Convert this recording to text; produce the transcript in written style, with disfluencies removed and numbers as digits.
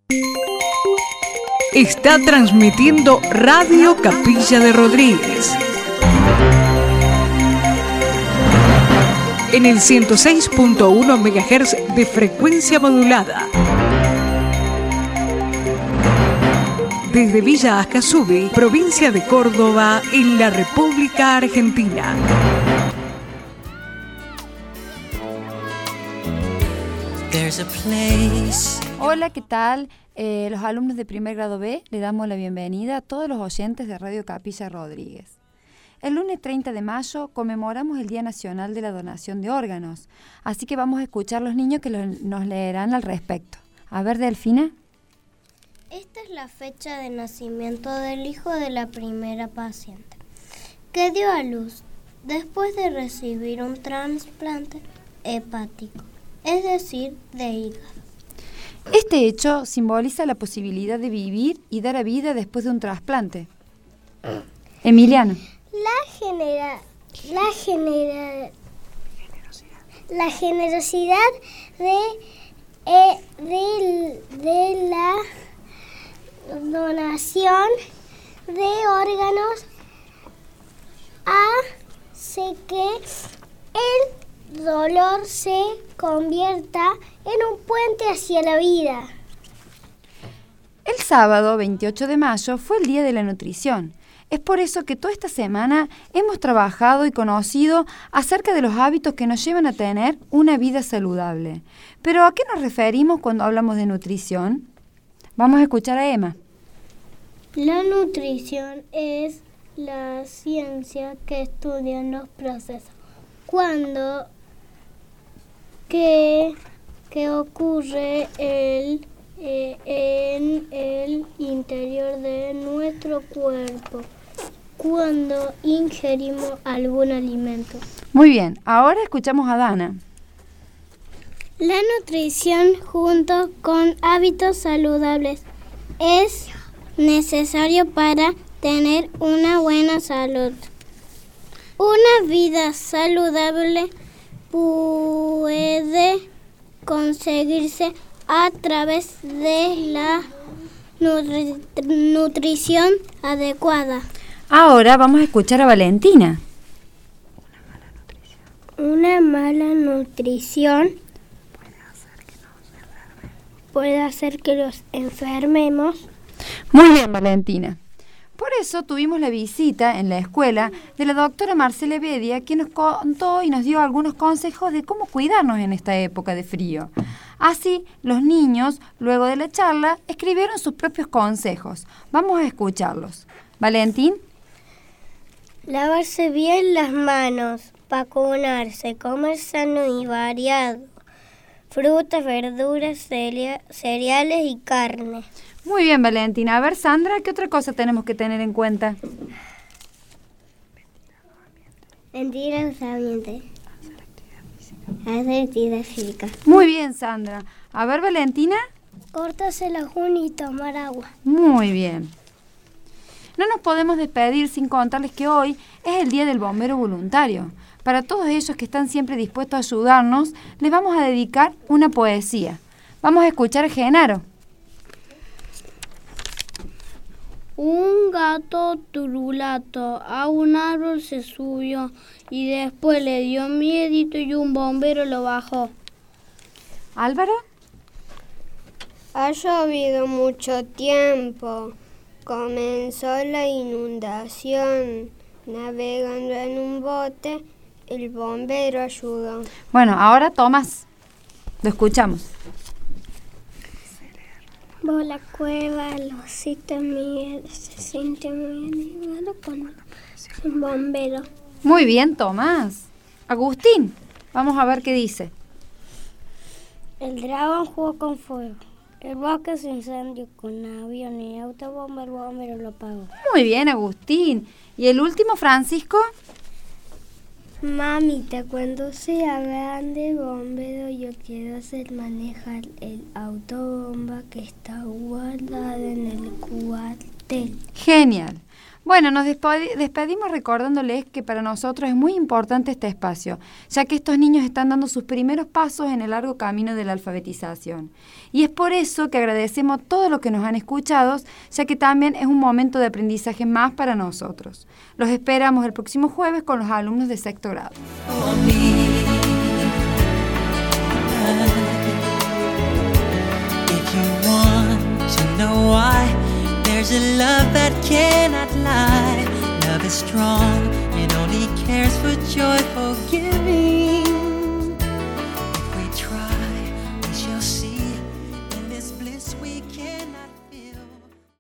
Está transmitiendo Radio Capilla de Rodríguez en el 106.1 MHz de frecuencia modulada. Desde Villa Ascasubi, provincia de Córdoba, en la República Argentina. Hola, ¿qué tal? Los alumnos de primer grado B le damos la bienvenida a todos los oyentes de Radio Capilla Rodríguez. El lunes 30 de mayo conmemoramos el Día Nacional de la Donación de Órganos, así que vamos a escuchar a los niños que nos leerán al respecto. A ver, Delfina. Esta es la fecha de nacimiento del hijo de la primera paciente, que dio a luz después de recibir un trasplante hepático, es decir, de hígado. Este hecho simboliza la posibilidad de vivir y dar a vida después de un trasplante. Emiliano. La generosidad de la donación de órganos hace que el dolor se convierta en un puente hacia la vida. El sábado 28 de mayo fue el Día de la Nutrición. Es por eso que toda esta semana hemos trabajado y conocido acerca de los hábitos que nos llevan a tener una vida saludable. ¿Pero a qué nos referimos cuando hablamos de nutrición? Vamos a escuchar a Emma. La nutrición es la ciencia que estudia los procesos que ocurre en el interior de nuestro cuerpo cuando ingerimos algún alimento. Muy bien, ahora escuchamos a Dana. La nutrición junto con hábitos saludables es necesario para tener una buena salud. Una vida saludable puede conseguirse a través de la nutrición adecuada. Ahora vamos a escuchar a Valentina. Una mala nutrición puede hacer que nos enfermemos. Muy bien, Valentina. Por eso tuvimos la visita en la escuela de la doctora Marcela Bedia, quien nos contó y nos dio algunos consejos de cómo cuidarnos en esta época de frío. Así, los niños, luego de la charla, escribieron sus propios consejos. Vamos a escucharlos. Valentín. Lavarse bien las manos, vacunarse, comer sano y variado, frutas, verduras, cereales y carne. Muy bien, Valentina. A ver, Sandra, ¿qué otra cosa tenemos que tener en cuenta? Ventilar los ambientes. Hacer actividad física. Muy bien, Sandra. A ver, Valentina. Cortarse las uñas y tomar agua. Muy bien. No nos podemos despedir sin contarles que hoy es el Día del Bombero Voluntario. Para todos ellos que están siempre dispuestos a ayudarnos, les vamos a dedicar una poesía. Vamos a escuchar a Genaro. Un gato turulato a un árbol se subió y después le dio miedito y un bombero lo bajó. ¿Álvaro? Ha llovido mucho tiempo. Comenzó la inundación. Navegando en un bote, el bombero ayudó. Bueno, ahora Tomás. Lo escuchamos. Por la cueva, el osito Miguel se siente muy animado con un bombero. Muy bien, Tomás. Agustín, vamos a ver qué dice. El dragón jugó con fuego. El bosque se incendió con avión y autobomba, el bombero lo apagó. Muy bien, Agustín. ¿Y el último, Francisco? Mamita, cuando sea grande bombero, yo quiero hacer manejar el autobomba que está guardada en el cuartel. Genial. Bueno, nos despedimos recordándoles que para nosotros es muy importante este espacio, ya que estos niños están dando sus primeros pasos en el largo camino de la alfabetización. Y es por eso que agradecemos todo lo que nos han escuchado, ya que también es un momento de aprendizaje más para nosotros. Los esperamos el próximo jueves con los alumnos de sexto grado. There's a love that cannot lie. Love is strong, it only cares for joyful giving.